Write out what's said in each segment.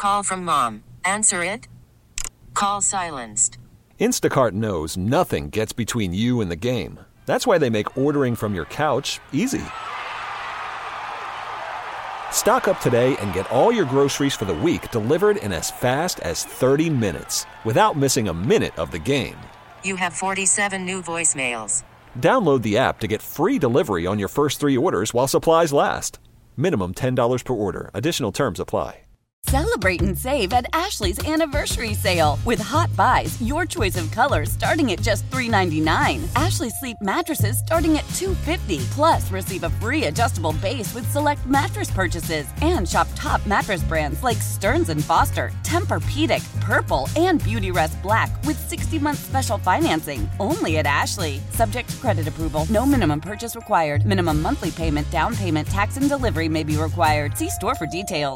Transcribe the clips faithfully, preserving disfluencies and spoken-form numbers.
Call from mom. Answer it. Call silenced. Instacart knows nothing gets between you and the game. That's why they make ordering from your couch easy. Stock up today and get all your groceries for the week delivered in as fast as thirty minutes without missing a minute of the game. You have forty-seven new voicemails. Download the app to get free delivery on your first three orders while supplies last. Minimum ten dollars per order. Additional terms apply. Celebrate and save at Ashley's Anniversary Sale. With Hot Buys, your choice of colors starting at just three ninety-nine. Ashley Sleep mattresses starting at two fifty. Plus, receive a free adjustable base with select mattress purchases. And shop top mattress brands like Stearns and Foster, Tempur-Pedic, Purple, and Beautyrest Black with sixty-month special financing. Only at Ashley. Subject to credit approval. No minimum purchase required. Minimum monthly payment, down payment, tax, and delivery may be required. See store for details.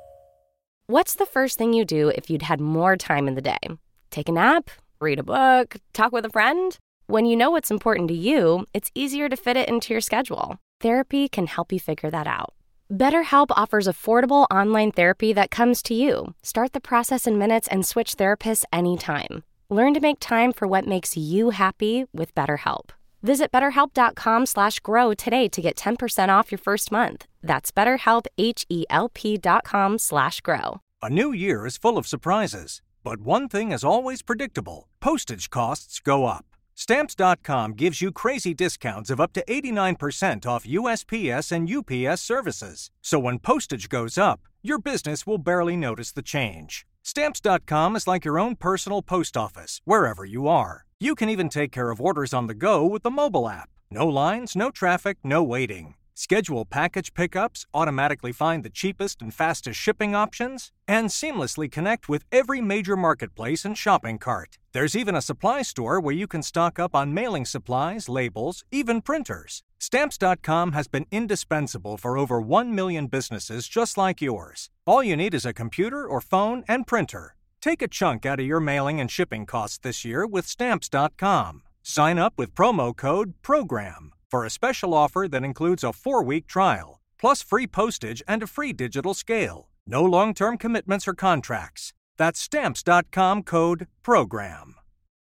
What's the first thing you do if you'd had more time in the day? Take a nap? Read a book? Talk with a friend? When you know what's important to you, it's easier to fit it into your schedule. Therapy can help you figure that out. BetterHelp offers affordable online therapy that comes to you. Start the process in minutes and switch therapists anytime. Learn to make time for what makes you happy with BetterHelp. Visit betterhelp.com slash grow today to get ten percent off your first month. That's betterhelp, H-E-L-P dot com slash grow. A new year is full of surprises, but one thing is always predictable. Postage costs go up. Stamps dot com gives you crazy discounts of up to eighty-nine percent off U S P S and U P S services. So when postage goes up, your business will barely notice the change. Stamps dot com is like your own personal post office, wherever you are. You can even take care of orders on the go with the mobile app. No lines, no traffic, no waiting. Schedule package pickups, automatically find the cheapest and fastest shipping options, and seamlessly connect with every major marketplace and shopping cart. There's even a supply store where you can stock up on mailing supplies, labels, even printers. Stamps dot com has been indispensable for over one million businesses just like yours. All you need is a computer or phone and printer. Take a chunk out of your mailing and shipping costs this year with Stamps dot com. Sign up with promo code PROGRAM for a special offer that includes a four-week trial, plus free postage and a free digital scale. No long-term commitments or contracts. That's Stamps dot com code PROGRAM.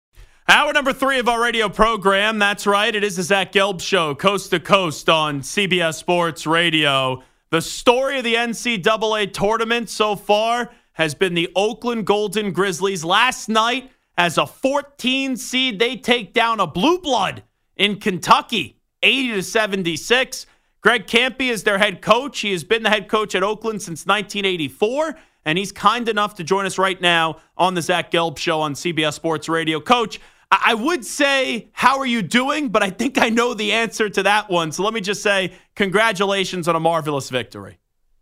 Hour number three of our radio program. That's right. It is the Zach Gelb Show, coast to coast on C B S Sports Radio. The story of the N C double A tournament so far has been the Oakland Golden Grizzlies. Last night, as a fourteen seed, they take down a blue blood in Kentucky, eighty to seventy-six. Greg Kampe is their head coach. He has been the head coach at Oakland since nineteen eighty-four, and he's kind enough to join us right now on the Zach Gelb Show on C B S Sports Radio. Coach, I would say, how are you doing? But I think I know the answer to that one. So let me just say, congratulations on a marvelous victory.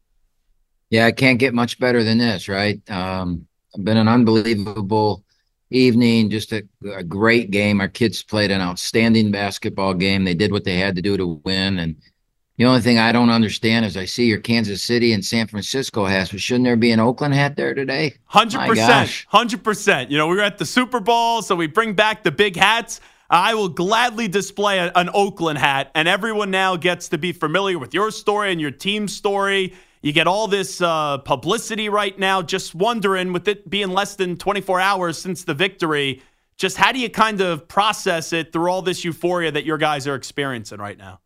Yeah, I can't get much better than this, right? Um, it's been an unbelievable evening, just a, a great game. Our kids played an outstanding basketball game. They did what they had to do to win. And the only thing I don't understand is I see your Kansas City and San Francisco hats, but shouldn't there be an Oakland hat there today? one hundred percent. one hundred percent. You know, we were at the Super Bowl, so we bring back the big hats. I will gladly display a, an Oakland hat, and everyone now gets to be familiar with your story and your team's story. You get all this uh, publicity right now. Just wondering, with it being less than twenty-four hours since the victory, just how do you kind of process it through all this euphoria that your guys are experiencing right now?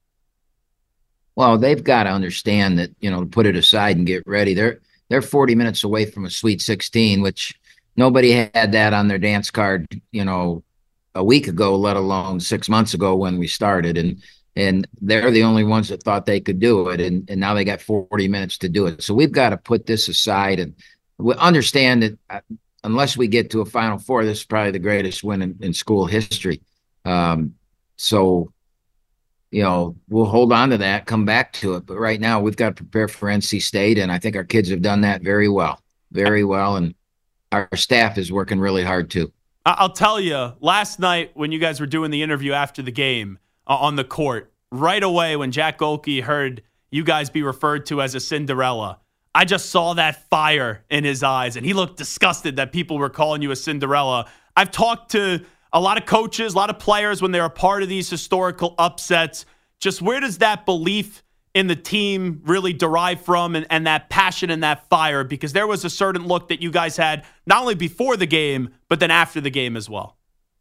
Well, they've got to understand that, you know, to put it aside and get ready. They're they're forty minutes away from a Sweet sixteen, which nobody had that on their dance card, you know, a week ago, let alone six months ago when we started. And And they're the only ones that thought they could do it. And, and now they got forty minutes to do it. So we've got to put this aside and we understand that uh, unless we get to a Final Four, this is probably the greatest win in, in school history. Um, so, you know, we'll hold on to that, come back to it. But right now we've got to prepare for N C State. And I think our kids have done that very well, very well. And our staff is working really hard too. I'll tell you, last night when you guys were doing the interview after the game, Uh, on the court, right away when Jack Golke heard you guys be referred to as a Cinderella, I just saw that fire in his eyes, and he looked disgusted that people were calling you a Cinderella. I've talked to a lot of coaches, a lot of players when they're a part of these historical upsets. Just where does that belief in the team really derive from, and, and that passion and that fire? Because there was a certain look that you guys had not only before the game, but then after the game as well.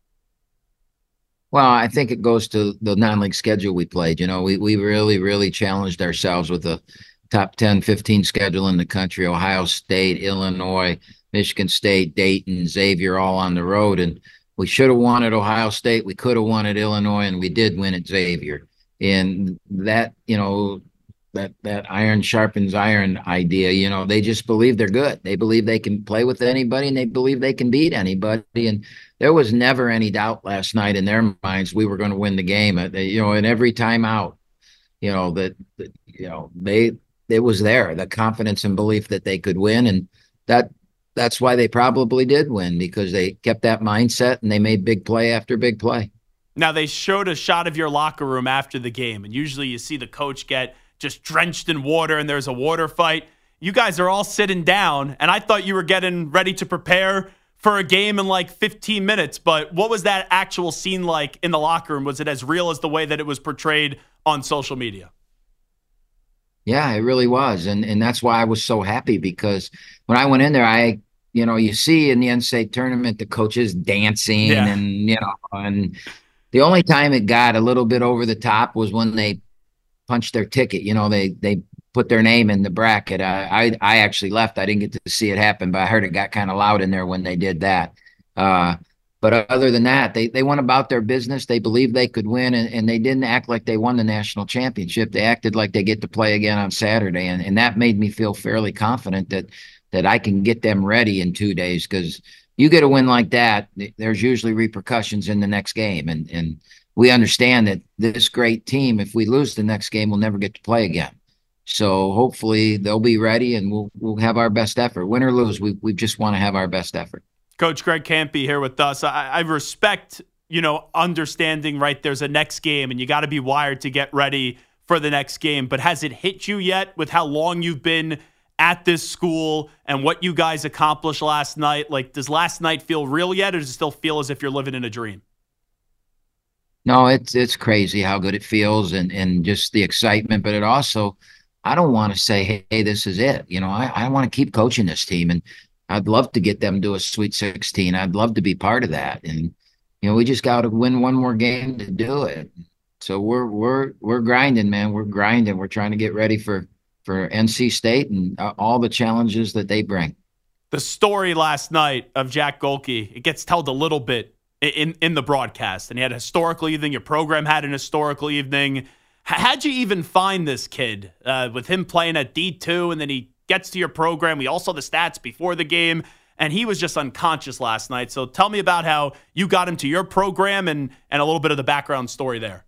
Well, I think it goes to the non-league schedule we played. You know, we, we really, really challenged ourselves with a top ten, fifteen schedule in the country: Ohio State, Illinois, Michigan State, Dayton, Xavier, all on the road. And we should have won at Ohio State. We could have won at Illinois, and we did win at Xavier. And that, you know, that that iron sharpens iron idea, you know, they just believe they're good. They believe they can play with anybody, and they believe they can beat anybody. And there was never any doubt last night in their minds we were going to win the game. They, you know, and every time out, you know, that, that you know, they it was there, the confidence and belief that they could win. And that that's why they probably did win, because they kept that mindset and they made big play after big play. Now, they showed a shot of your locker room after the game, and usually you see the coach get just drenched in water and there's a water fight. You guys are all sitting down, and I thought you were getting ready to prepare for a game in like fifteen minutes. But what was that actual scene like in the locker room? Was it as real as the way that it was portrayed on social media? Yeah, it really was. And and that's why I was so happy, because when I went in there, I, you know, you see in the N C A A tournament, the coaches dancing yeah. and, you know, and the only time it got a little bit over the top was when they punched their ticket. You know, they they put their name in the bracket. I I, I actually left. I didn't get to see it happen, but I heard it got kind of loud in there when they did that. Uh, but other than that, they they went about their business. They believed they could win, and, and they didn't act like they won the national championship. They acted like they get to play again on Saturday, and, and that made me feel fairly confident that that I can get them ready in two days, because you get a win like that, there's usually repercussions in the next game. And, and we understand that this great team, if we lose the next game, we'll never get to play again. So hopefully they'll be ready, and we'll we'll have our best effort. Win or lose, we we just want to have our best effort. Coach Greg Kampe here with us. I, I respect, you know, understanding, right, there's a next game, and you got to be wired to get ready for the next game. But has it hit you yet with how long you've been at this school and what you guys accomplished last night? Like, does last night feel real yet, or does it still feel as if you're living in a dream? No, it's it's crazy how good it feels, and and just the excitement. But it also, I don't want to say, hey, hey, this is it. You know, I, I want to keep coaching this team, and I'd love to get them to a Sweet sixteen. I'd love to be part of that. And, you know, we just got to win one more game to do it. So we're we're we're grinding, man. We're grinding. We're trying to get ready for for N C State and all the challenges that they bring. The story last night of Jack Gohlke, it gets told a little bit in, in the broadcast. And he had a historical evening. Your program had an historical evening. How'd you even find this kid uh, with him playing at D two, and then he gets to your program? We all saw the stats before the game, and he was just unconscious last night. So tell me about how you got him to your program, and, and a little bit of the background story there.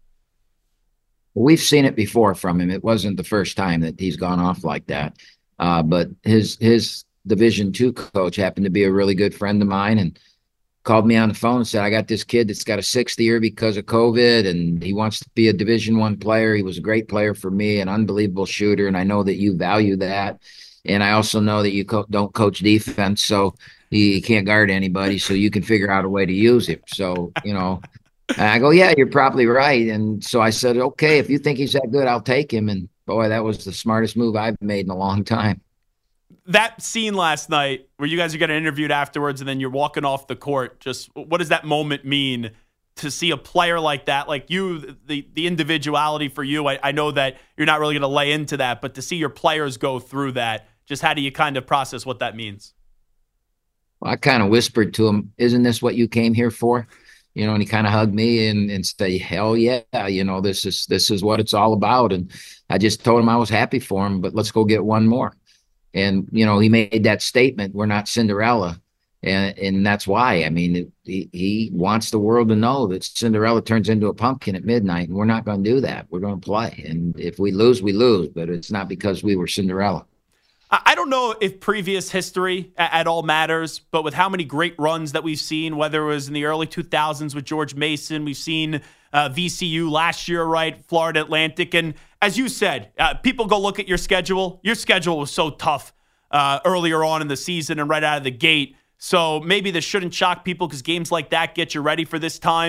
We've seen it before from him. It wasn't the first time that he's gone off like that. Uh, but his his Division two coach happened to be a really good friend of mine, and called me on the phone and said, I got this kid that's got a sixth year because of COVID, and he wants to be a Division one player. He was a great player for me, an unbelievable shooter, and I know that you value that. And I also know that you co- don't coach defense, so he can't guard anybody, so you can figure out a way to use him. So, you know, and I go, yeah, you're probably right. And so I said, okay, if you think he's that good, I'll take him. And boy, that was the smartest move I've made in a long time. That scene last night where you guys are getting interviewed afterwards and then you're walking off the court, just what does that moment mean to see a player like that? Like you, the, the individuality for you, I, I know that you're not really going to lay into that, but to see your players go through that, just how do you kind of process what that means? Well, I kind of whispered to him, isn't this what you came here for? You know, and he kind of hugged me and, and said, hell yeah, you know, this is this is what it's all about. And I just told him I was happy for him, but let's go get one more. And, you know, he made that statement, we're not Cinderella. And and that's why. I mean, it, he, he wants the world to know that Cinderella turns into a pumpkin at midnight, and we're not going to do that. We're going to play. And if we lose, we lose, but it's not because we were Cinderella. I don't know if previous history at all matters, but with how many great runs that we've seen, whether it was in the early two thousands with George Mason, we've seen uh, V C U last year, right? Florida Atlantic. And as you said, uh, people go look at your schedule. Your schedule was so tough uh, earlier on in the season and right out of the gate. So maybe this shouldn't shock people because games like that get you ready for this time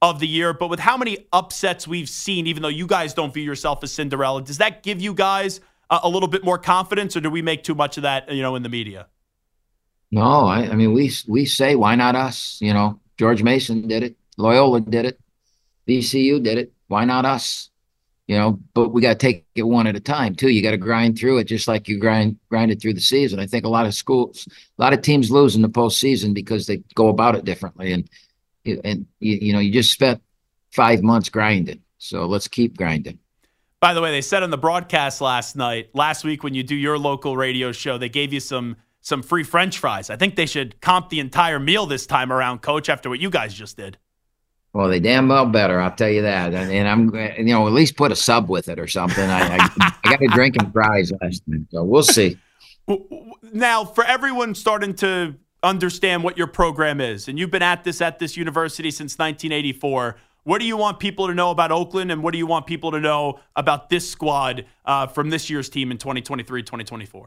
of the year, but with how many upsets we've seen, even though you guys don't view yourself as Cinderella, does that give you guys a, a little bit more confidence, or do we make too much of that, you know, in the media? No, I, I mean, we we say, why not us? You know, George Mason did it. Loyola did it. V C U did it. Why not us? You know, but we got to take it one at a time, too. You got to grind through it just like you grind grinded through the season. I think a lot of schools, a lot of teams lose in the postseason because they go about it differently. And, and you, you know, you just spent five months grinding. So let's keep grinding. By the way, they said on the broadcast last night, last week when you do your local radio show, they gave you some some free French fries. I think they should comp the entire meal this time around, Coach, after what you guys just did. Well, they damn well better, I'll tell you that. And, and I'm, you know, at least put a sub with it or something. I, I, I got a drink and fries last night, so we'll see. Now, for everyone starting to understand what your program is, and you've been at this at this university since nineteen eighty-four, what do you want people to know about Oakland, and what do you want people to know about this squad uh, from this year's team in twenty twenty-three, twenty twenty-four?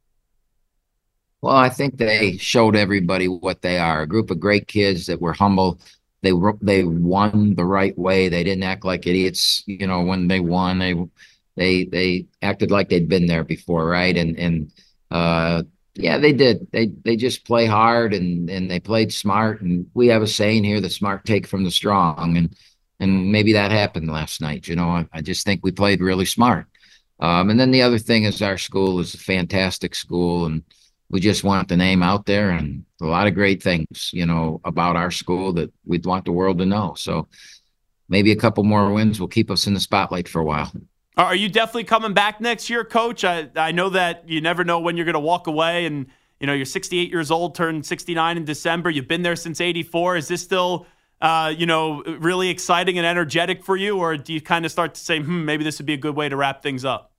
Well, I think they showed everybody what they are, a group of great kids that were humble. They they won the right way. They didn't act like idiots, you know, when they won. They they they acted like they'd been there before, right? And and uh, yeah, they did. They they just play hard and and they played smart. And we have a saying here: the smart take from the strong. And and maybe that happened last night. You know, I, I just think we played really smart. Um, and then the other thing is our school is a fantastic school, and we just want the name out there, and a lot of great things, you know, about our school that we'd want the world to know. So maybe a couple more wins will keep us in the spotlight for a while. Are you definitely coming back next year, Coach? I, I know that you never know when you're going to walk away, and, you know, you're sixty-eight years old, turned sixty-nine in December. You've been there since eighty-four. Is this still, uh, you know, really exciting and energetic for you, or do you kind of start to say, hmm, maybe this would be a good way to wrap things up?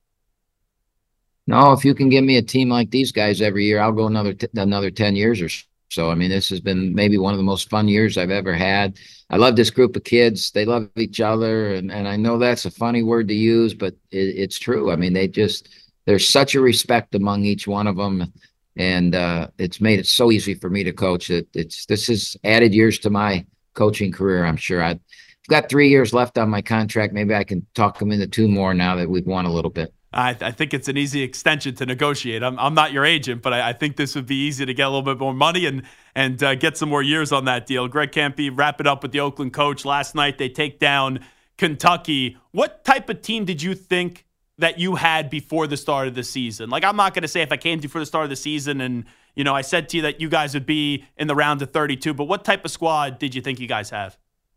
No, if you can give me a team like these guys every year, I'll go another t- another ten years or so. I mean, this has been maybe one of the most fun years I've ever had. I love this group of kids. They love each other, and, and I know that's a funny word to use, but it, it's true. I mean, they just there's such a respect among each one of them, and uh, it's made it so easy for me to coach. It, it's this has added years to my coaching career. I'm sure I've got three years left on my contract. Maybe I can talk them into two more now that we've won a little bit. I, th- I think it's an easy extension to negotiate. I'm, I'm not your agent, but I, I think this would be easy to get a little bit more money and and uh, get some more years on that deal. Greg Kampe, wrap it up with the Oakland Coach. Last night they take down Kentucky. What type of team did you think that you had before the start of the season? Like, I'm not going to say if I came to you for the start of the season and, you know, I said to you that you guys would be in the round of thirty-two, but what type of squad did you think you guys have?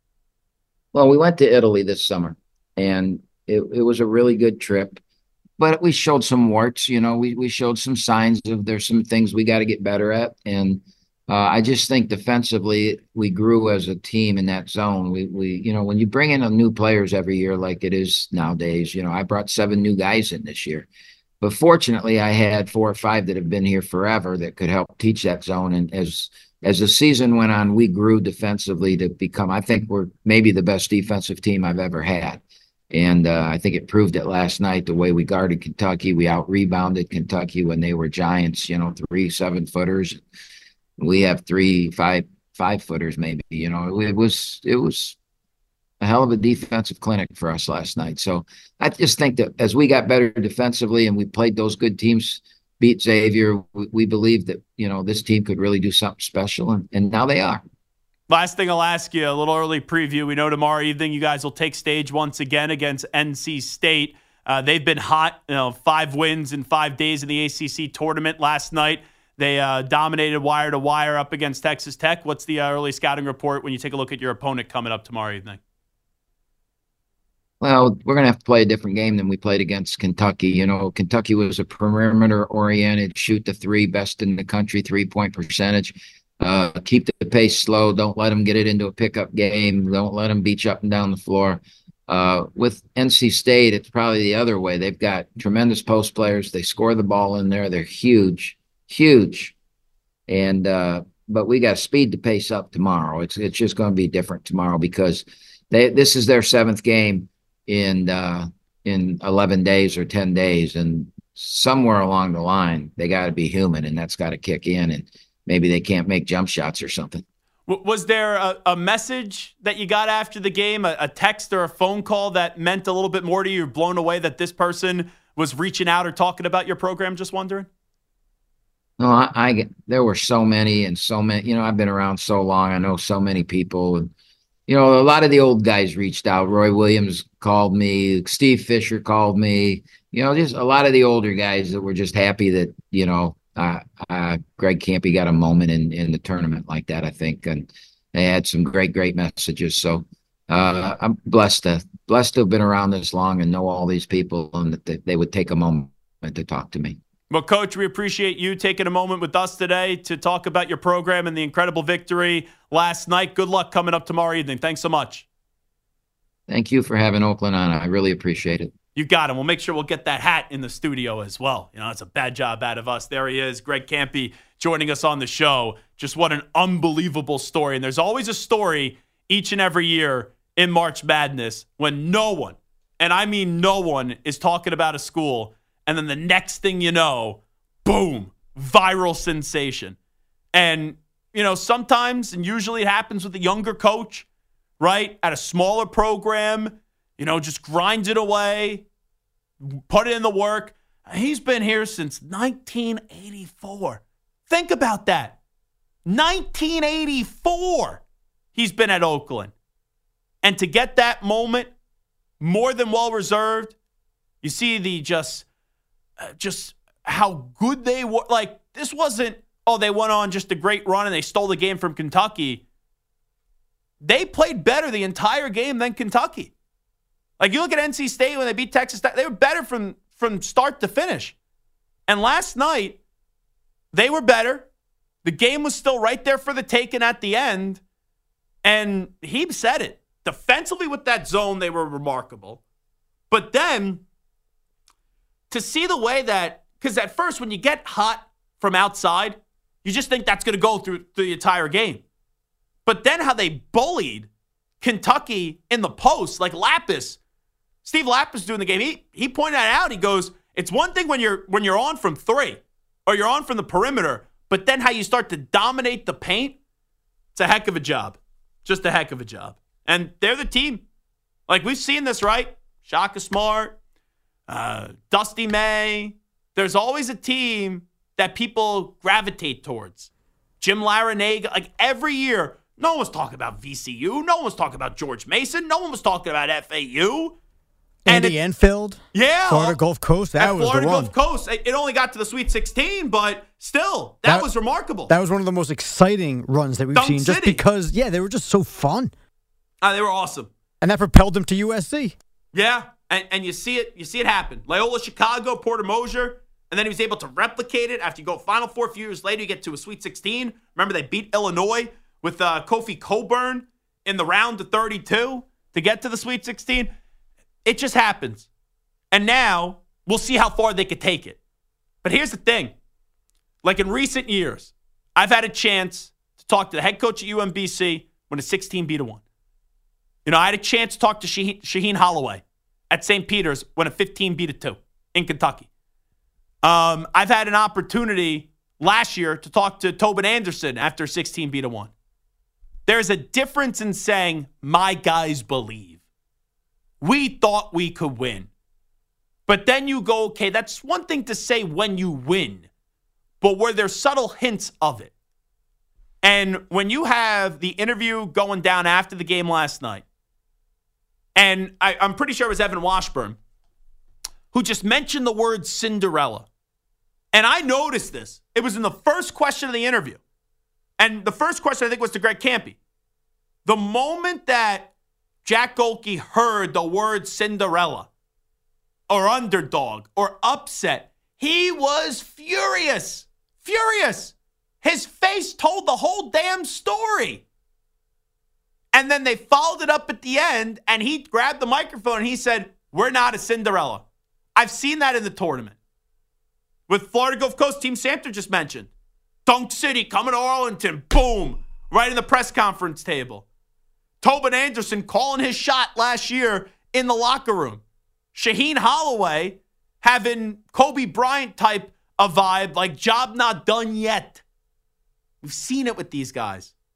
Well, we went to Italy this summer, and it, it was a really good trip. But we showed some warts, you know, we, we showed some signs of there's some things we got to get better at. And uh, I just think defensively, we grew as a team in that zone. We, we, you know, when you bring in a new players every year, like it is nowadays, you know, I brought seven new guys in this year. But fortunately, I had four or five that have been here forever that could help teach that zone. And as as the season went on, we grew defensively to become, I think we're maybe the best defensive team I've ever had. And uh, I think it proved it last night, the way we guarded Kentucky. We out-rebounded Kentucky when they were giants, you know, three seven-footers. We have three five five-footers maybe. You know, it was it was a hell of a defensive clinic for us last night. So I just think that as we got better defensively and we played those good teams, beat Xavier, we, we believed that, you know, this team could really do something special, and, and now they are. Last thing I'll ask you, a little early preview. We know tomorrow evening you guys will take stage once again against N C State. Uh, they've been hot, you know, five wins in five days in the A C C tournament. Last night they uh, dominated wire to wire up against Texas Tech. What's the uh, early scouting report when you take a look at your opponent coming up tomorrow evening? Well, we're going to have to play a different game than we played against Kentucky. You know, Kentucky was a perimeter-oriented, shoot the three, best in the country, three-point percentage. Uh, keep the pace slow. Don't let them get it into a pickup game. Don't let them beat you up and down the floor. Uh, with N C State, it's probably the other way. They've got tremendous post players. They score the ball in there. They're huge, huge. And uh, but we got speed to pace up tomorrow. It's it's just going to be different tomorrow because they this is their seventh game in uh, in eleven days or ten days, and somewhere along the line they got to be human, and that's got to kick in, and maybe they can't make jump shots or something. W- was there a, a message that you got after the game, a, a text or a phone call that meant a little bit more to you? You're blown away that this person was reaching out or talking about your program? Just wondering. No, I, I there were so many and so many. You know, I've been around so long. I know so many people, and you know, a lot of the old guys reached out. Roy Williams called me. Steve Fisher called me. You know, just a lot of the older guys that were just happy that you know, uh, uh, Greg Kampe got a moment in in the tournament like that. I think, and they had some great, great messages. So uh, I'm blessed to blessed to have been around this long and know all these people, and that they, they would take a moment to talk to me. Well, Coach, we appreciate you taking a moment with us today to talk about your program and the incredible victory last night. Good luck coming up tomorrow evening. Thanks so much. Thank you for having Oakland on. I really appreciate it. You got him. We'll make sure we'll get that hat in the studio as well. You know, it's a bad job out of us. There he is, Greg Kampe, joining us on the show. Just what an unbelievable story. And there's always a story each and every year in March Madness when no one, and I mean no one, is talking about a school. And then the next thing you know, boom, viral sensation. And, you know, sometimes, and usually it happens with a younger coach, right, at a smaller program, you know, just grind it away, put in the work. He's been here since nineteen eighty-four. Think about that. nineteen eighty-four, he's been at Oakland. And to get that moment, more than well reserved, you see the just... Uh, just how good they were. Like, this wasn't, oh, they went on just a great run and they stole the game from Kentucky. They played better the entire game than Kentucky. Like, you look at N C State when they beat Texas Tech, they were better from, from start to finish. And last night, they were better. The game was still right there for the taking at the end. And he said it. Defensively with that zone, they were remarkable. But then, to see the way that, because at first when you get hot from outside, you just think that's going to go through, through the entire game. But then how they bullied Kentucky in the post, like Lapis, Steve Lapis doing the game, he he pointed that out. He goes, it's one thing when you're when you're on from three or you're on from the perimeter, but then how you start to dominate the paint, it's a heck of a job. Just a heck of a job. And they're the team. Like, we've seen this, right? Shaka Smart, Uh, Dusty May. There's always a team that people gravitate towards. Jim Larinaga. Like, every year, no one was talking about V C U. No one was talking about George Mason. No one was talking about F A U. Andy and it, Enfield. Yeah. Florida Gulf Coast. That was Florida the one. Gulf Coast. It, it only got to the Sweet sixteen, but still, that, that was remarkable. That was one of the most exciting runs that we've Dunk seen. City. Just because, yeah, they were just so fun. Uh, they were awesome. And that propelled them to U S C. Yeah. And, and you see it, you see it happen. Loyola Chicago, Porter Moser, and then he was able to replicate it after you go Final Four. A few years later, you get to a Sweet sixteen. Remember, they beat Illinois with uh, Kofi Cockburn in the round of thirty-two to get to the Sweet sixteen. It just happens. And now we'll see how far they could take it. But here's the thing. Like, in recent years, I've had a chance to talk to the head coach at U M B C when it's sixteen beat to one. You know, I had a chance to talk to Shaheen, Shaheen Holloway at Saint Peter's when a fifteen beat a two in Kentucky. Um, I've had an opportunity last year to talk to Tobin Anderson after sixteen beat a one. There's a difference in saying, my guys believe. We thought we could win. But then you go, okay, that's one thing to say when you win, but were there subtle hints of it? And when you have the interview going down after the game last night, and I, I'm pretty sure it was Evan Washburn, who just mentioned the word Cinderella. And I noticed this. It was in the first question of the interview. And the first question, I think, was to Greg Kampe. The moment that Jack Golke heard the word Cinderella or underdog or upset, he was furious. Furious. His face told the whole damn story. And then they followed it up at the end, and he grabbed the microphone and he said, we're not a Cinderella. I've seen that in the tournament. With Florida Gulf Coast, Team Samter just mentioned. Dunk City coming to Arlington, boom, right in the press conference table. Tobin Anderson calling his shot last year in the locker room. Shaheen Holloway having Kobe Bryant type of vibe, like job not done yet. We've seen it with these guys.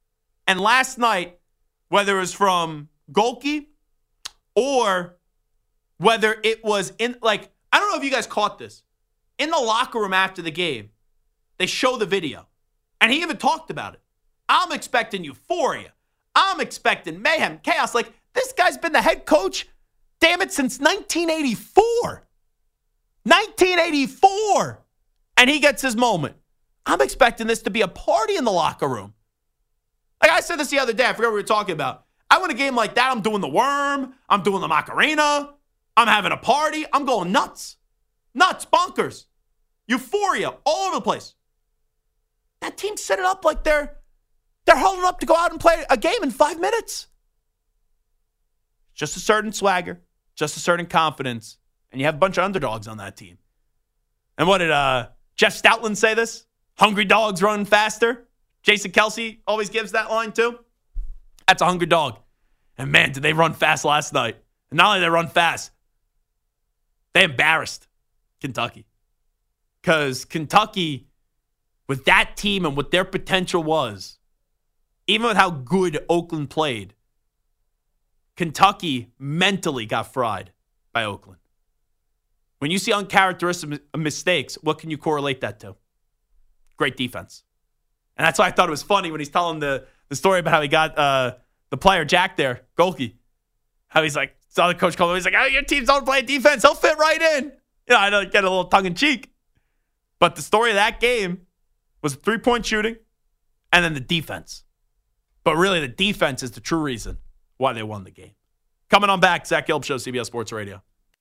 And last night, whether it was from Golke or whether it was in, like, I don't know if you guys caught this. In the locker room after the game, they show the video. And he even talked about it. I'm expecting euphoria. I'm expecting mayhem, chaos. Like, this guy's been the head coach, damn it, since nineteen eighty-four. nineteen eighty-four. And he gets his moment. I'm expecting this to be a party in the locker room. Like I said this the other day, I forgot what we were talking about. I win a game like that, I'm doing the worm. I'm doing the Macarena. I'm having a party. I'm going nuts. Nuts, bonkers. Euphoria all over the place. That team set it up like they're they're holding up to go out and play a game in five minutes. Just a certain swagger, just a certain confidence, and you have a bunch of underdogs on that team. And what did uh, Jeff Stoutland say this? Hungry dogs run faster. Jason Kelce always gives that line too. That's a hungry dog. And man, did they run fast last night. And not only did they run fast, they embarrassed Kentucky. Because Kentucky, with that team and what their potential was, even with how good Oakland played, Kentucky mentally got fried by Oakland. When you see uncharacteristic mistakes, what can you correlate that to? Great defense. And that's why I thought it was funny when he's telling the, the story about how he got uh, the player Jack there, Golke. How he's like, saw the coach call him, he's like, oh, your teams don't play defense. He'll fit right in. You know, I know, get a little tongue-in-cheek. But the story of that game was three-point shooting and then the defense. But really, the defense is the true reason why they won the game. Coming on back, Zach Gelb Show, C B S Sports Radio.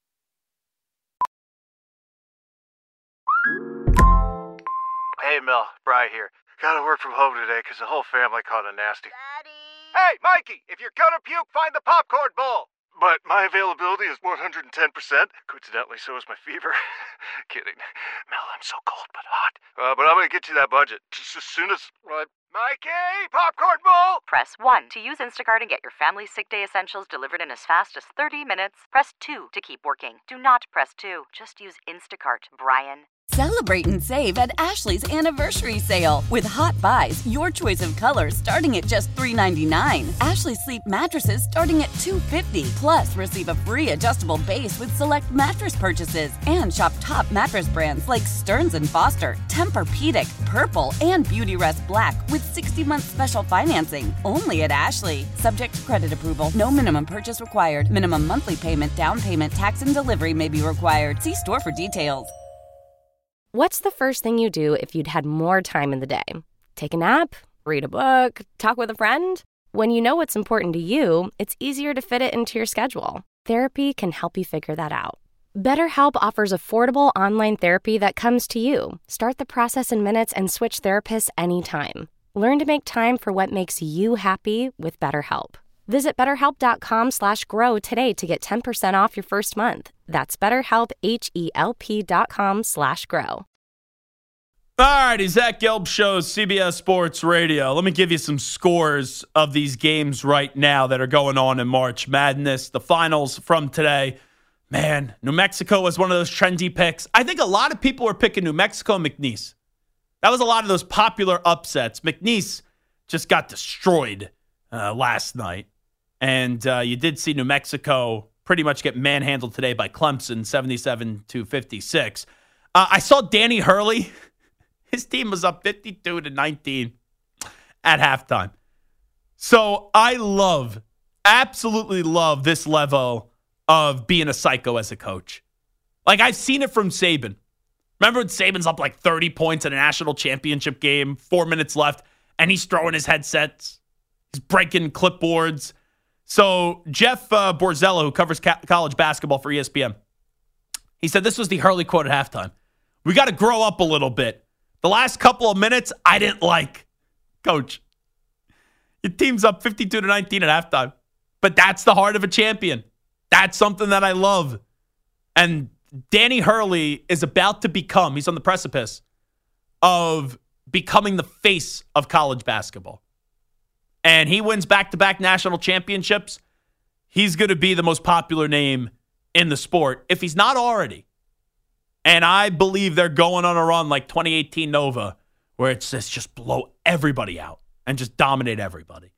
Hey, Mel, Bri here. Gotta work from home today because the whole family caught a nasty... Daddy! Hey, Mikey, if you're gonna puke, find the popcorn bowl! But my availability is one hundred ten percent. Coincidentally, so is my fever. Kidding. Mel, I'm so cold but hot. Uh, but I'm gonna get you that budget just as soon as... Uh, Mikey, popcorn bowl! Press one to use Instacart and get your family's sick day essentials delivered in as fast as thirty minutes. Press two to keep working. Do not press two. Just use Instacart, Brian. Celebrate and save at Ashley's Anniversary Sale. With Hot Buys, your choice of colors starting at just three ninety-nine. Ashley Sleep mattresses starting at two fifty. Plus, receive a free adjustable base with select mattress purchases. And shop top mattress brands like Stearns and Foster, Tempur-Pedic, Purple, and Beautyrest Black with sixty-month special financing. Only at Ashley. Subject to credit approval. No minimum purchase required. Minimum monthly payment, down payment, tax, and delivery may be required. See store for details. What's the first thing you do if you'd had more time in the day? Take a nap? Read a book? Talk with a friend? When you know what's important to you, it's easier to fit it into your schedule. Therapy can help you figure that out. BetterHelp offers affordable online therapy that comes to you. Start the process in minutes and switch therapists anytime. Learn to make time for what makes you happy with BetterHelp. Visit betterhelp.com slash grow today to get ten percent off your first month. That's betterhelp, H-E-L-P dot com slash grow. All righty, Zach Gelb Show, C B S Sports Radio. Let me give you some scores of these games right now that are going on in March Madness. The finals from today. Man, New Mexico was one of those trendy picks. I think a lot of people were picking New Mexico and McNeese. That was a lot of those popular upsets. McNeese just got destroyed uh, last night. And uh, you did see New Mexico pretty much get manhandled today by Clemson, seventy-seven to fifty-six. Uh, I saw Danny Hurley. His team was up fifty-two to nineteen at halftime. So I love, absolutely love this level of being a psycho as a coach. Like, I've seen it from Saban. Remember when Saban's up like thirty points in a national championship game, four minutes left, and he's throwing his headsets. He's breaking clipboards. So Jeff uh, Borzello, who covers ca- college basketball for E S P N, he said this was the Hurley quote at halftime. We got to grow up a little bit. The last couple of minutes, I didn't like. Coach, your team's up fifty-two to nineteen at halftime. But that's the heart of a champion. That's something that I love. And Danny Hurley is about to become, he's on the precipice of becoming the face of college basketball. And he wins back-to-back national championships, he's going to be the most popular name in the sport, if he's not already. And I believe they're going on a run like twenty eighteen Nova, where it's just, just blow everybody out and just dominate everybody.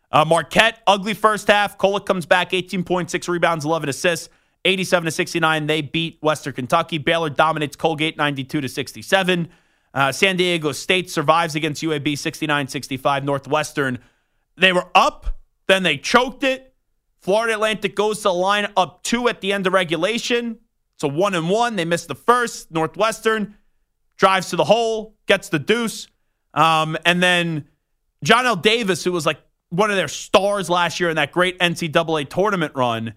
Uh, Marquette, ugly first half. Kolek comes back, eighteen point six rebounds, eleven assists, eighty-seven to sixty-nine. They beat Western Kentucky. Baylor dominates Colgate, ninety-two to sixty-seven. Uh, San Diego State survives against U A B, sixty-nine sixty-five. Northwestern, they were up, then they choked it. Florida Atlantic goes to the line up two at the end of regulation. It's a one and one. They missed the first. Northwestern drives to the hole, gets the deuce. Um, and then John L. Davis, who was like one of their stars last year in that great N C double A tournament run,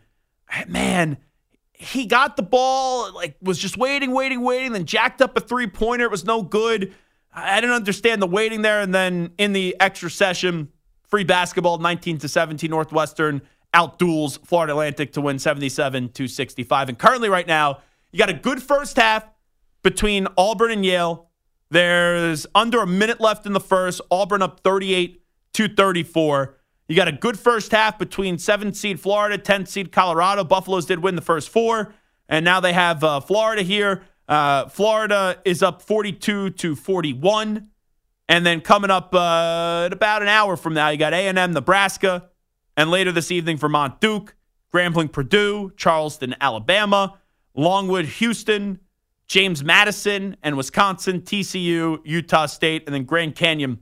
man, he got the ball, like was just waiting, waiting, waiting, then jacked up a three-pointer. It was no good. I didn't understand the waiting there. And then in the extra session, free basketball, nineteen to seventeen, Northwestern outduels Florida Atlantic to win seventy-seven to sixty-five. And currently right now, you got a good first half between Auburn and Yale. There's under a minute left in the first. Auburn up thirty-eight to thirty-four. You got a good first half between seventh seed Florida, tenth seed Colorado. Buffaloes did win the first four, and now they have uh, Florida here. Uh, Florida is up forty-two to forty-one. And then coming up uh, at about an hour from now, you got A and M, Nebraska, and later this evening, Vermont, Duke, Grambling, Purdue, Charleston, Alabama, Longwood, Houston, James Madison, and Wisconsin, T C U, Utah State, and then Grand Canyon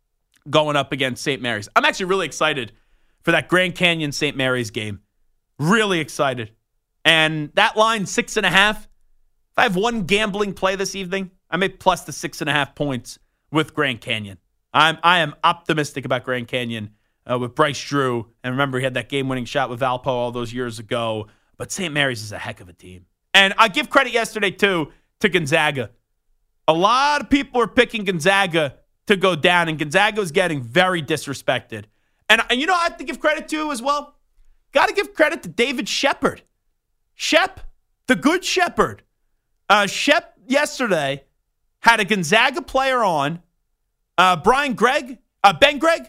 going up against Saint Mary's. I'm actually really excited for that Grand Canyon Saint Mary's game. Really excited. And that line, six and a half. If I have one gambling play this evening, I may plus the six and a half points with Grand Canyon. I'm I am optimistic about Grand Canyon uh, with Bryce Drew. And remember, he had that game-winning shot with Valpo all those years ago. But Saint Mary's is a heck of a team. And I give credit yesterday, too, to Gonzaga. A lot of people were picking Gonzaga to go down, and Gonzaga was getting very disrespected. And, and you know I have to give credit to as well? Got to give credit to David Shepard. Shep, the good Shepherd. Uh, Shep yesterday had a Gonzaga player on, uh, Brian Gregg, uh, Ben Gregg,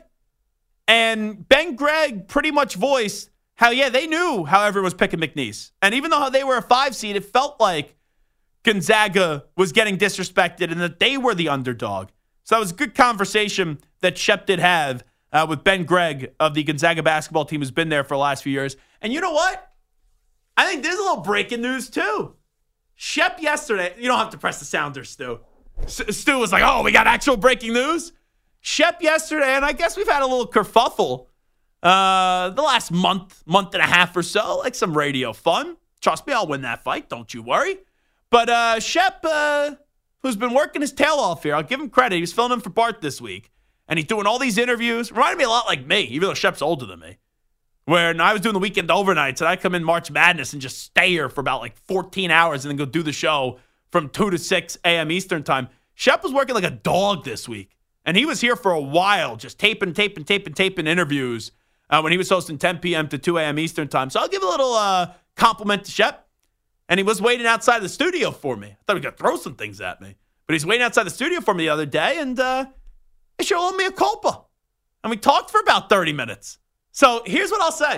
and Ben Gregg pretty much voiced how, yeah, they knew how everyone was picking McNeese. And even though they were a five seed, it felt like Gonzaga was getting disrespected and that they were the underdog. So it was a good conversation that Shep did have uh, with Ben Gregg of the Gonzaga basketball team who's been there for the last few years. And you know what? I think there's a little breaking news, too. Shep yesterday, you don't have to press the sounder, Stu. S- Stu was like, oh, we got actual breaking news? Shep yesterday, and I guess we've had a little kerfuffle uh, the last month, month and a half or so, like some radio fun. Trust me, I'll win that fight. Don't you worry. But uh, Shep, uh, who's been working his tail off here, I'll give him credit. He was filling in for Bart this week, and he's doing all these interviews. Reminded me a lot like me, even though Shep's older than me. When I was doing the weekend overnights, and I come in March Madness and just stay here for about like fourteen hours and then go do the show from two to six a.m. Eastern time. Shep was working like a dog this week. And he was here for a while, just taping, taping, taping, taping interviews uh, when he was hosting ten p.m. to two a.m. Eastern time. So I'll give a little uh, compliment to Shep. And he was waiting outside the studio for me. I thought he was going to throw some things at me. But he's waiting outside the studio for me the other day, and uh, he sure owed me a culpa. And we talked for about thirty minutes. So here's what I'll say.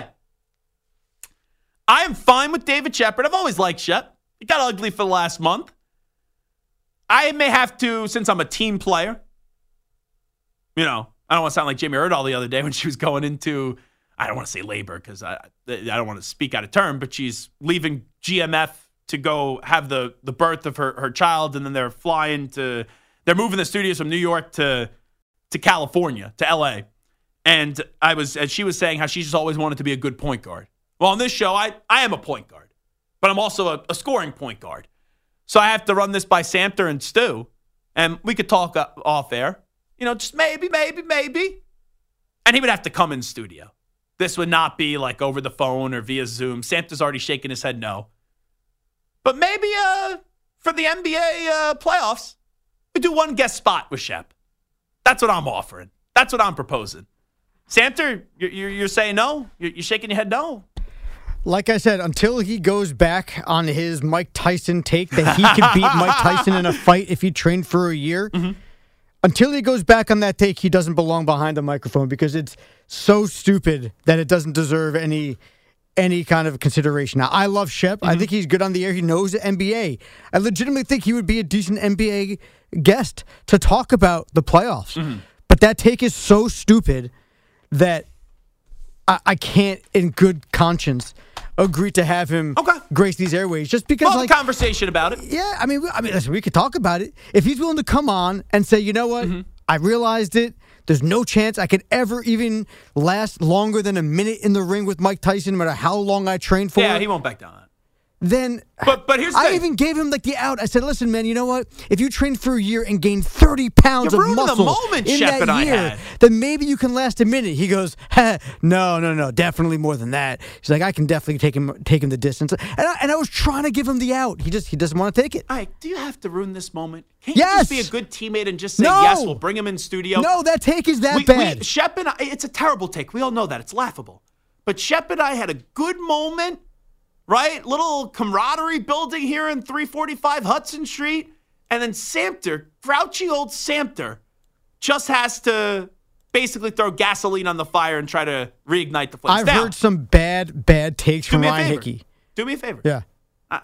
I am fine with David Shepard. I've always liked Shep. He got ugly for the last month. I may have to, since I'm a team player, you know, I don't want to sound like Jamie Erdahl the other day when she was going into, I don't want to say labor because I I don't want to speak out of turn, but she's leaving G M F to go have the, the birth of her, her child, and then they're flying to, they're moving the studios from New York to, to California, to L A. And I was, as she was saying, how she just always wanted to be a good point guard. Well, on this show, I, I am a point guard, but I'm also a, a scoring point guard. So I have to run this by Samter and Stu, and we could talk uh, off air. You know, just maybe, maybe, maybe. And he would have to come in studio. This would not be like over the phone or via Zoom. Samter's already shaking his head no. But maybe uh, for the N B A uh, playoffs, we do one guest spot with Shep. That's what I'm offering. That's what I'm proposing. Samter, you're, you're saying no? You're shaking your head no? Like I said, until he goes back on his Mike Tyson take that he could beat Mike Tyson in a fight if he trained for a year, mm-hmm. until he goes back on that take, he doesn't belong behind a microphone because it's so stupid that it doesn't deserve any any kind of consideration. Now, I love Shep. Mm-hmm. I think he's good on the air. He knows the N B A. I legitimately think he would be a decent N B A guest to talk about the playoffs. Mm-hmm. But that take is so stupid that I, I can't, in good conscience, agree to have him okay. grace these airways just because. Well, like, a conversation about it. Yeah, I mean, I mean, listen, we could talk about it. If he's willing to come on and say, you know what, mm-hmm. I realized it. There's no chance I could ever even last longer than a minute in the ring with Mike Tyson, no matter how long I train for. Yeah, he won't back down. Then, but but here's the I thing. even gave him like the out. I said, "Listen, man, you know what? If you train for a year and gain thirty pounds You're of muscle the moment in Shep that and year, I had. then maybe you can last a minute." He goes, ha, "No, no, no, definitely more than that." He's like, "I can definitely take him take him the distance." And I, and I was trying to give him the out. He just he doesn't want to take it. All right, do you have to ruin this moment? Can't yes. you just be a good teammate and just say no. yes? We'll bring him in studio. No, that take is that we, bad. We, Shep and I, it's a terrible take. We all know that it's laughable. But Shep and I had a good moment. Right? Little camaraderie building here in three forty-five Hudson Street. And then Samter, grouchy old Samter, just has to basically throw gasoline on the fire and try to reignite the flames. I've now, heard some bad, bad takes do from me a Ryan favor. Hickey. Do me a favor. Yeah. I,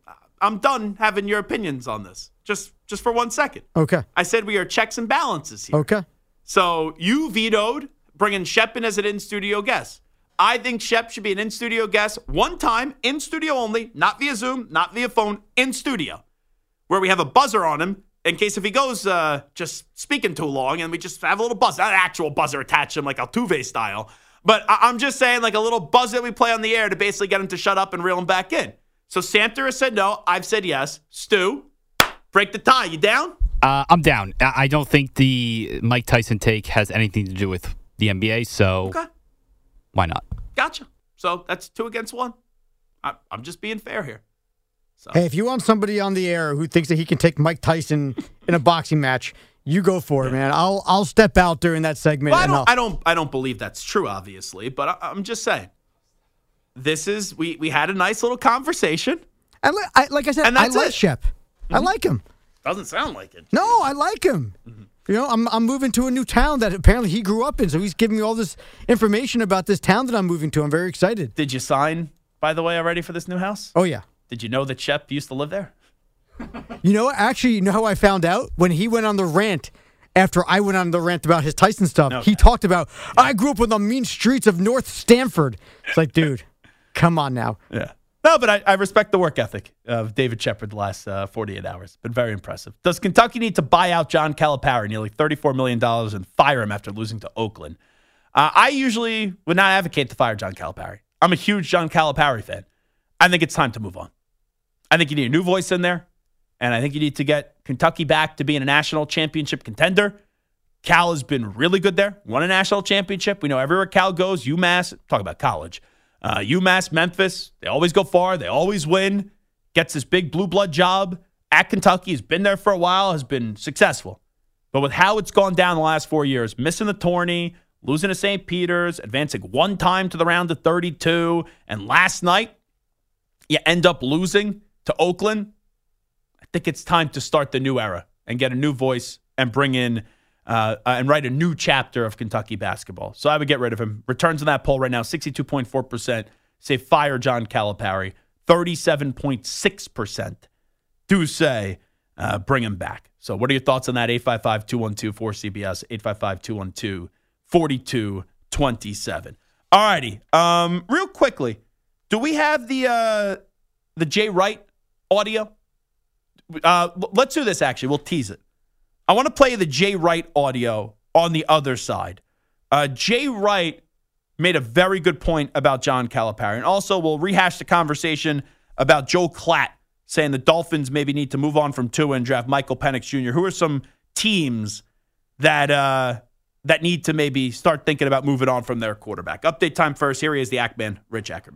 I'm done having your opinions on this. Just, just for one second. Okay. I said we are checks and balances here. Okay. So you vetoed bringing Shep in as an in-studio guest. I think Shep should be an in-studio guest one time, in-studio only, not via Zoom, not via phone, in-studio, where we have a buzzer on him in case if he goes uh, just speaking too long and we just have a little buzzer, not an actual buzzer attached to him like Altuve style, but I- I'm just saying like a little buzzer that we play on the air to basically get him to shut up and reel him back in. So Samter has said no. I've said yes. Stu, break the tie. You down? Uh, I'm down. I I don't think the Mike Tyson take has anything to do with the N B A, so okay. Why not? Gotcha. So that's two against one. I, I'm just being fair here. So. Hey, if you want somebody on the air who thinks that he can take Mike Tyson in a boxing match, you go for it, man. I'll I'll step out during that segment. Well, I and don't I'll, I don't I don't believe that's true, obviously, but I, I'm just saying. This is we we had a nice little conversation. I, li- I like I said, and I that's like it. Shep. Mm-hmm. I like him. Doesn't sound like it. No, I like him. Mm-hmm. You know, I'm I'm moving to a new town that apparently he grew up in, so he's giving me all this information about this town that I'm moving to. I'm very excited. Did you sign, by the way, already for this new house? Oh, yeah. Did you know that Shep used to live there? You know what? Actually, you know how I found out? When he went on the rant after I went on the rant about his Tyson stuff. Okay. He talked about, I grew up in the mean streets of North Stamford. It's like, dude, come on now. Yeah. No, but I, I respect the work ethic of David Shepard the last uh, forty-eight hours. Been very impressive. Does Kentucky need to buy out John Calipari, nearly thirty-four million dollars, and fire him after losing to Oakland? Uh, I usually would not advocate to fire John Calipari. I'm a huge John Calipari fan. I think it's time to move on. I think you need a new voice in there, and I think you need to get Kentucky back to being a national championship contender. Cal has been really good there, won a national championship. We know everywhere Cal goes, UMass, talk about college. Uh, UMass, Memphis, they always go far. They always win. Gets this big blue blood job at Kentucky. Has been there for a while. Has been successful. But with how it's gone down the last four years, missing the tourney, losing to Saint Peter's, advancing one time to the round of thirty-two, and last night you end up losing to Oakland. I think it's time to start the new era and get a new voice and bring in Uh, uh, and write a new chapter of Kentucky basketball. So I would get rid of him. Returns in that poll right now, sixty-two point four percent say fire John Calipari. thirty-seven point six percent do say uh, bring him back. So what are your thoughts on that? eight five five, two one two, four C B S, eight five five, two one two, four two two seven. All righty. Um, real quickly, do we have the uh, the Jay Wright audio? Uh, let's do this, actually. We'll tease it. I want to play the Jay Wright audio on the other side. Uh, Jay Wright made a very good point about John Calipari. And also, we'll rehash the conversation about Joe Klatt saying the Dolphins maybe need to move on from Tua and draft Michael Penix Junior Who are some teams that uh, that need to maybe start thinking about moving on from their quarterback? Update time first. Here he is, the Ackman, Rich Ackerman.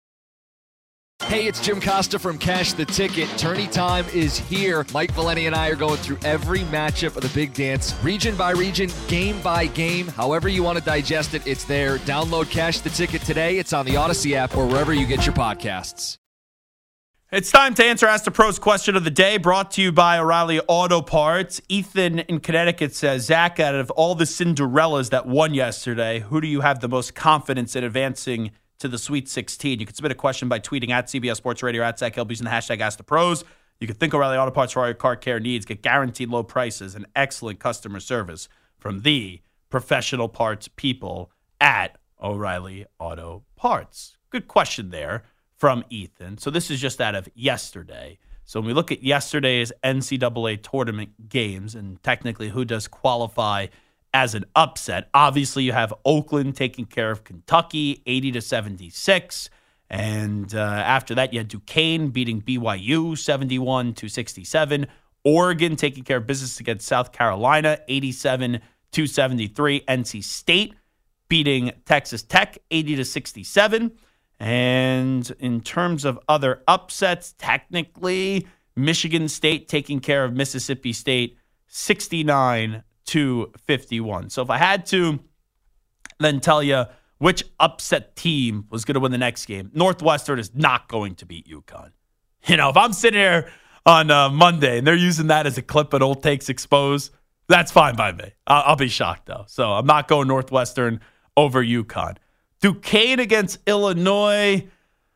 Hey, it's Jim Costa from Cash the Ticket. Tourney time is here. Mike Valeni and I are going through every matchup of the Big Dance, region by region, game by game. However you want to digest it, it's there. Download Cash the Ticket today. It's on the Odyssey app or wherever you get your podcasts. It's time to answer Ask the Pros question of the day, brought to you by O'Reilly Auto Parts. Ethan in Connecticut says, Zach, out of all the Cinderellas that won yesterday, who do you have the most confidence in advancing to the Sweet sixteen? You can submit a question by tweeting at C B S Sports Radio, at Zach Elby, using the hashtag Ask the Pros. You can think O'Reilly Auto Parts for all your car care needs. Get guaranteed low prices and excellent customer service from the professional parts people at O'Reilly Auto Parts? Good question there from Ethan. So this is just out of yesterday. So when we look at yesterday's N C double A tournament games and technically who does qualify as an upset, obviously you have Oakland taking care of Kentucky eighty to seventy-six. And uh, after that, you had Duquesne beating B Y U seventy-one to sixty-seven. Oregon taking care of business against South Carolina eighty-seven to seventy-three. N C State beating Texas Tech eighty to sixty-seven. And in terms of other upsets, technically, Michigan State taking care of Mississippi State sixty-nine to fifty-one. So if I had to then tell you which upset team was going to win the next game, Northwestern is not going to beat UConn. You know, if I'm sitting here on uh, Monday and they're using that as a clip at Old Takes Exposed, that's fine by me. I'll, I'll be shocked, though. So I'm not going Northwestern over UConn. Duquesne against Illinois,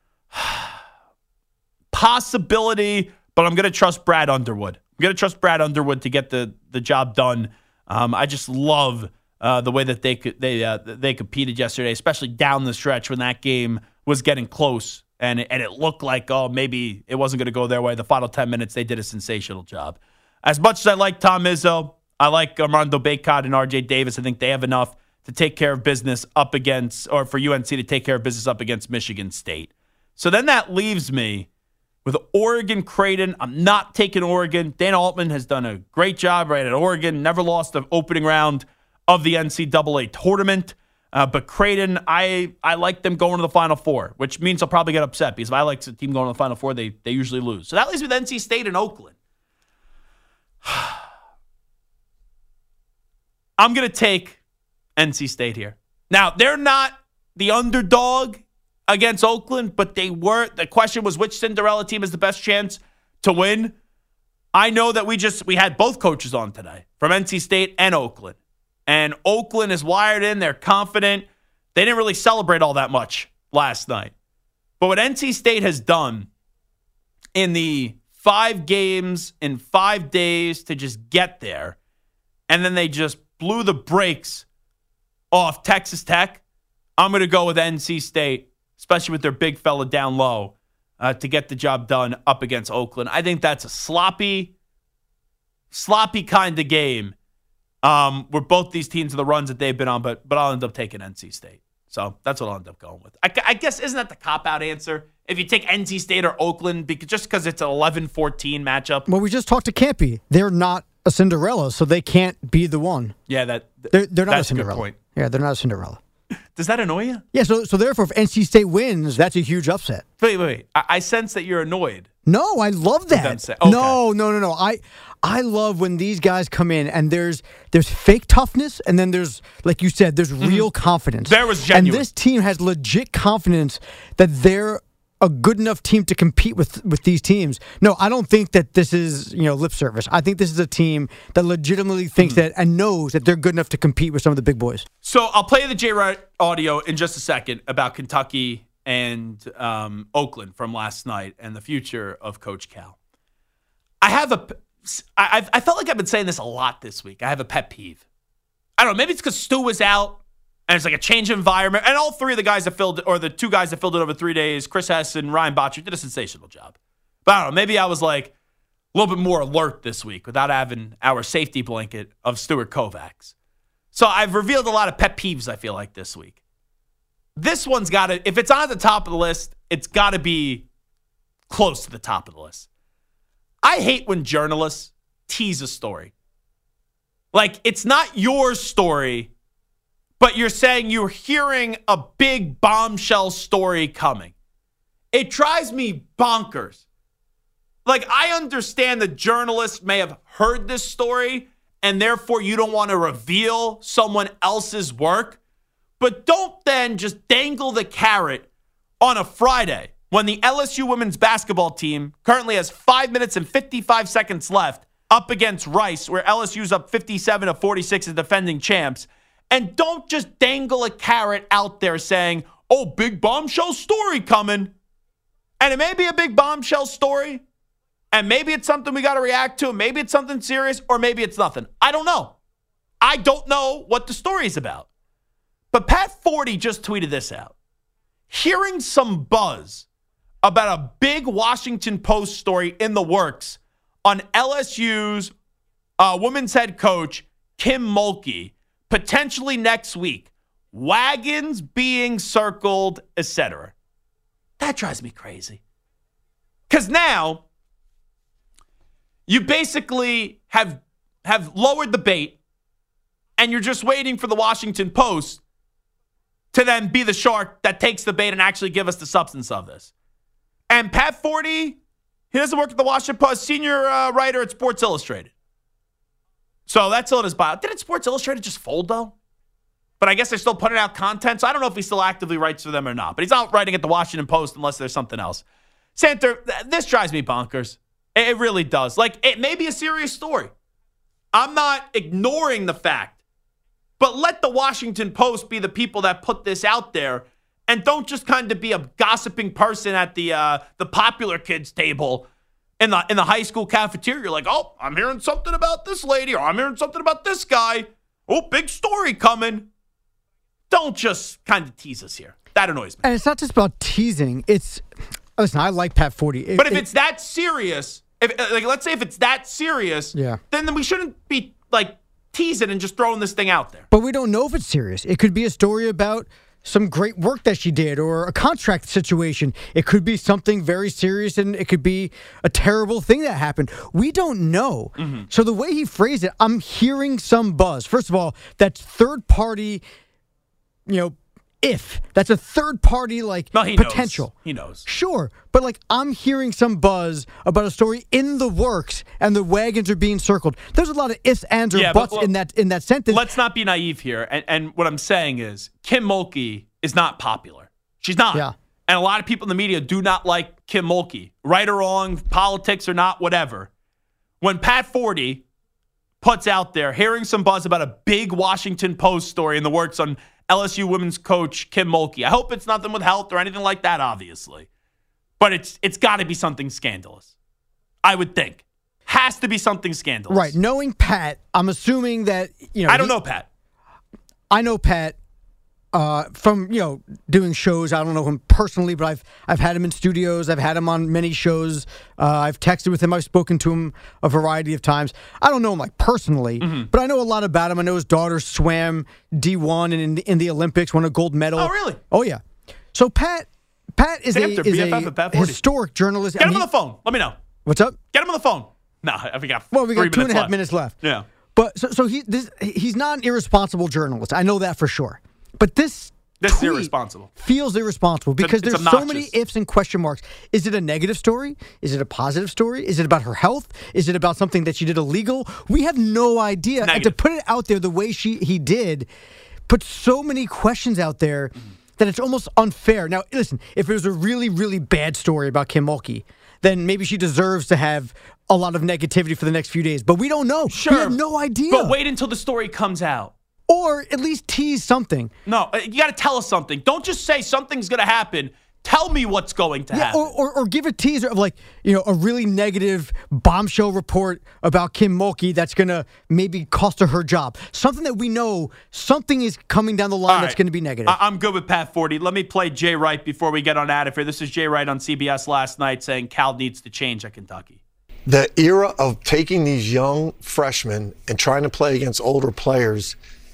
possibility, but I'm going to trust Brad Underwood. I'm going to trust Brad Underwood to get the, the job done. Um, I just love uh, the way that they could they uh, they competed yesterday, especially down the stretch when that game was getting close and it, and it looked like, oh, maybe it wasn't going to go their way. The final ten minutes, they did a sensational job. As much as I like Tom Izzo, I like Armando Bacot and R J Davis. I think they have enough to take care of business up against, or for U N C to take care of business up against Michigan State. So then that leaves me with Oregon Creighton. I'm not taking Oregon. Dana Altman has done a great job right at Oregon. Never lost the opening round of the N C double A tournament. Uh, but Creighton, I I like them going to the Final Four, which means I'll probably get upset because if I like the team going to the Final Four, they, they usually lose. So that leaves me with N C State and Oakland. I'm going to take N C State here. Now, they're not the underdog against Oakland, but they were. The question was which Cinderella team has the best chance to win. I know that we just we had both coaches on today from N C State and Oakland. And Oakland is wired in. They're confident. They didn't really celebrate all that much last night. But what N C State has done in the five games in five days to just get there, and then they just blew the brakes off Texas Tech, I'm going to go with N C State, especially with their big fella down low, uh, to get the job done up against Oakland. I think that's a sloppy, sloppy kind of game um, where both these teams are the runs that they've been on, but but I'll end up taking N C State. So that's what I'll end up going with. I, I guess, isn't that the cop-out answer? If you take N C State or Oakland, because, just because it's an eleven fourteen matchup. Well, we just talked to Campy. They're not a Cinderella, so they can't be the one. Yeah, that they're, they're not that's a Cinderella. a good point. Yeah, they're not a Cinderella. Does that annoy you? Yeah, so so therefore, if N C State wins, that's a huge upset. Wait, wait, wait. I, I sense that you're annoyed. No, I love that. Say, okay. No, no, no, no. I I love when these guys come in and there's there's fake toughness and then there's, like you said, there's mm-hmm. real confidence. There was genuine. And this team has legit confidence that they're a good enough team to compete with with these teams. No, I don't think that this is, you know, lip service. I think this is a team that legitimately thinks mm-hmm. that and knows that they're good enough to compete with some of the big boys. So I'll play the J-Wright audio in just a second about Kentucky and um, Oakland from last night and the future of Coach Cal. I have a, I, I felt like I've been saying this a lot this week. I have a pet peeve. I don't know, maybe it's because Stu was out and it's like a change of environment. And all three of the guys that filled it, or the two guys that filled it over three days, Chris Hess and Ryan Botcher, did a sensational job. But I don't know, maybe I was like a little bit more alert this week without having our safety blanket of Stuart Kovacs. So I've revealed a lot of pet peeves, I feel like, this week. This one's got to, if it's on the top of the list, it's got to be close to the top of the list. I hate when journalists tease a story. Like, it's not your story, but you're saying you're hearing a big bombshell story coming. It drives me bonkers. Like, I understand that journalists may have heard this story, and therefore you don't want to reveal someone else's work. But don't then just dangle the carrot on a Friday when the L S U women's basketball team currently has five minutes and fifty-five seconds left up against Rice, where L S U's up fifty-seven to forty-six as defending champs. And don't just dangle a carrot out there saying, oh, big bombshell story coming. And it may be a big bombshell story. And maybe it's something we got to react to. Maybe it's something serious, or maybe it's nothing. I don't know. I don't know what the story is about. But Pat Forty just tweeted this out. Hearing some buzz about a big Washington Post story in the works on L S U's uh, women's head coach, Kim Mulkey, potentially next week. Wagons being circled, et cetera. That drives me crazy. Because now you basically have, have lowered the bait and you're just waiting for the Washington Post to then be the shark that takes the bait and actually give us the substance of this. And Pat Forty, he doesn't work at the Washington Post, senior uh, writer at Sports Illustrated. So that's all in his bio. Didn't Sports Illustrated just fold, though? But I guess they're still putting out content, so I don't know if he still actively writes for them or not. But he's out writing at the Washington Post unless there's something else. Santer, this drives me bonkers. It really does. Like, it may be a serious story. I'm not ignoring the fact. But let the Washington Post be the people that put this out there, and don't just kind of be a gossiping person at the uh, the popular kids table in the in the high school cafeteria. Like, oh, I'm hearing something about this lady, or I'm hearing something about this guy. Oh, big story coming. Don't just kind of tease us here. That annoys me. And it's not just about teasing. It's listen, I like Pat Forty. It, but if it, it's that serious, if like let's say if it's that serious, yeah. then, then we shouldn't be like teasing and just throwing this thing out there. But we don't know if it's serious. It could be a story about some great work that she did or a contract situation. It could be something very serious, and it could be a terrible thing that happened. We don't know. Mm-hmm. So the way he phrased it, I'm hearing some buzz. First of all, that's third party, you know, if. That's a third party, like, no, he potential. Knows. He knows. Sure. But, like, I'm hearing some buzz about a story in the works, and the wagons are being circled. There's a lot of ifs, ands, or yeah, buts but, well, in that in that sentence. Let's not be naive here. And, and what I'm saying is Kim Mulkey is not popular. She's not. Yeah. And a lot of people in the media do not like Kim Mulkey. Right or wrong, politics or not, whatever. When Pat Forty puts out there, hearing some buzz about a big Washington Post story in the works on L S U women's coach Kim Mulkey. I hope it's nothing with health or anything like that, obviously. But it's it's got to be something scandalous. I would think. Has to be something scandalous. Right. Knowing Pat, I'm assuming that, you know. I don't he, know Pat. I know Pat uh, from, you know, doing shows. I don't know him personally, but I've I've had him in studios. I've had him on many shows. Uh, I've texted with him. I've spoken to him a variety of times. I don't know him, like, personally, mm-hmm. but I know a lot about him. I know his daughter swam D one and in the, in the Olympics, won a gold medal. Oh, really? Oh, yeah. So Pat Pat is Samter, a, is a Pat historic journalist. Get I him mean, on the phone. Let me know. What's up? Get him on the phone. No, I forgot. Well, we got two and a half left. minutes left. Yeah. But so, so he this he's not an irresponsible journalist. I know that for sure. But this This is irresponsible. Feels irresponsible because it's there's obnoxious. so many ifs and question marks. Is it a negative story? Is it a positive story? Is it about her health? Is it about something that she did illegal? We have no idea. Negative. And to put it out there the way she he did, put so many questions out there mm-hmm. that it's almost unfair. Now, listen, if it was a really, really bad story about Kim Mulkey, then maybe she deserves to have a lot of negativity for the next few days. But we don't know. Sure. We have no idea. But wait until the story comes out. Or at least tease something. No, you got to tell us something. Don't just say something's going to happen. Tell me what's going to yeah, happen. Or, or, or give a teaser of, like, you know, a really negative bombshell report about Kim Mulkey that's going to maybe cost her her job. Something that we know something is coming down the line All that's right. going to be negative. I- I'm good with Pat Forty. Let me play Jay Wright before we get on out of here. This is Jay Wright on C B S last night saying Cal needs to change at Kentucky. The era of taking these young freshmen and trying to play against older players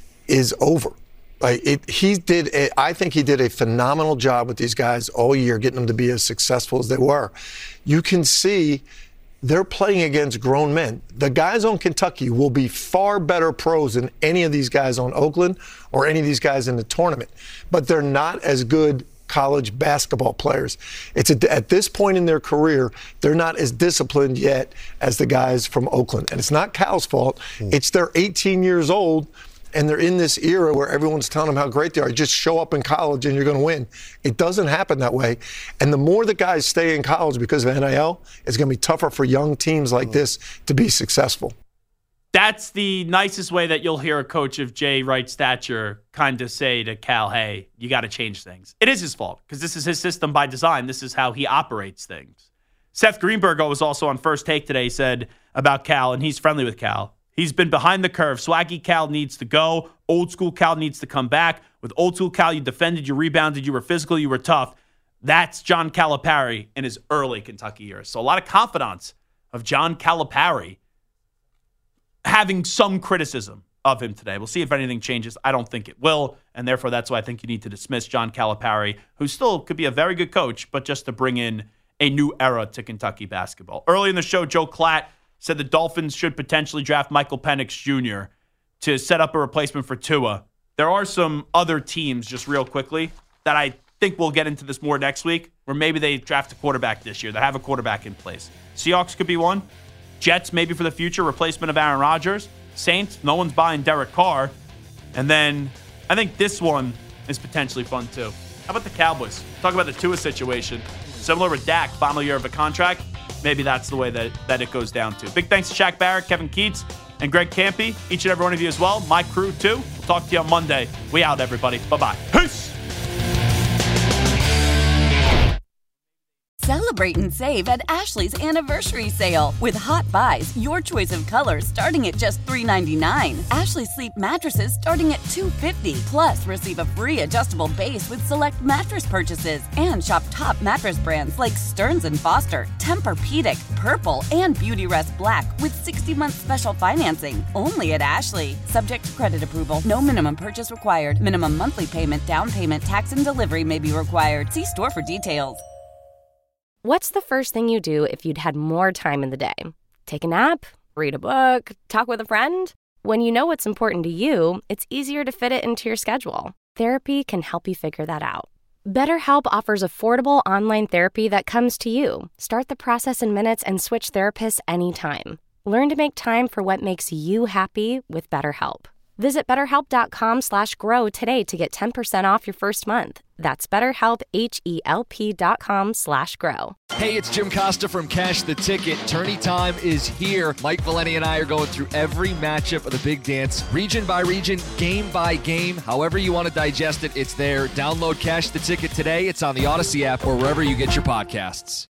is over. Like it, he did. A, I think he did a phenomenal job with these guys all year, getting them to be as successful as they were. You can see they're playing against grown men. The guys on Kentucky will be far better pros than any of these guys on Oakland or any of these guys in the tournament, but they're not as good college basketball players. It's a, at this point in their career, they're not as disciplined yet as the guys from Oakland, and it's not Cal's fault. Mm. It's they're eighteen years old. And they're in this era where everyone's telling them how great they are. Just show up in college and you're going to win. It doesn't happen that way. And the more the guys stay in college because of N I L, it's going to be tougher for young teams like this to be successful. That's the nicest way that you'll hear a coach of Jay Wright's stature kind of say to Cal, hey, you got to change things. It is his fault because this is his system by design. This is how he operates things. Seth Greenberg was also on First Take today, said about Cal, and he's friendly with Cal. He's been behind the curve. Swaggy Cal needs to go. Old school Cal needs to come back. With old school Cal, you defended, you rebounded, you were physical, you were tough. That's John Calipari in his early Kentucky years. So a lot of confidence of John Calipari having some criticism of him today. We'll see if anything changes. I don't think it will, and therefore that's why I think you need to dismiss John Calipari, who still could be a very good coach, but just to bring in a new era to Kentucky basketball. Early in the show, Joe Klatt said the Dolphins should potentially draft Michael Penix Junior to set up a replacement for Tua. There are some other teams, just real quickly, that I think we'll get into this more next week, where maybe they draft a quarterback this year. They have a quarterback in place. Seahawks could be one. Jets, maybe for the future, replacement of Aaron Rodgers. Saints, no one's buying Derek Carr. And then I think this one is potentially fun too. How about the Cowboys? Talk about the Tua situation. Similar with Dak, final year of a contract. Maybe that's the way that, that it goes down to. Big thanks to Shaq Barrett, Kevin Keats, and Greg Campy. Each and every one of you as well. My crew too. We'll talk to you on Monday. We out, everybody. Bye-bye. Peace! Celebrate and save at Ashley's Anniversary Sale. With Hot Buys, your choice of colors starting at just three ninety-nine. Ashley Sleep mattresses starting at two fifty. Plus, receive a free adjustable base with select mattress purchases. And shop top mattress brands like Stearns and Foster, Tempur-Pedic, Purple, and Beautyrest Black with sixty-month special financing. Only at Ashley. Subject to credit approval. No minimum purchase required. Minimum monthly payment, down payment, tax, and delivery may be required. See store for details. What's the first thing you do if you'd had more time in the day? Take a nap? Read a book? Talk with a friend? When you know what's important to you, it's easier to fit it into your schedule. Therapy can help you figure that out. BetterHelp offers affordable online therapy that comes to you. Start the process in minutes and switch therapists anytime. Learn to make time for what makes you happy with BetterHelp. Visit betterhelp.com slash grow today to get ten percent off your first month. That's betterhelp, H-E-L-P dot com slash grow. Hey, it's Jim Costa from Cash the Ticket. Tourney time is here. Mike Valeni and I are going through every matchup of the big dance, region by region, game by game. However you want to digest it, it's there. Download Cash the Ticket today. It's on the Odyssey app or wherever you get your podcasts.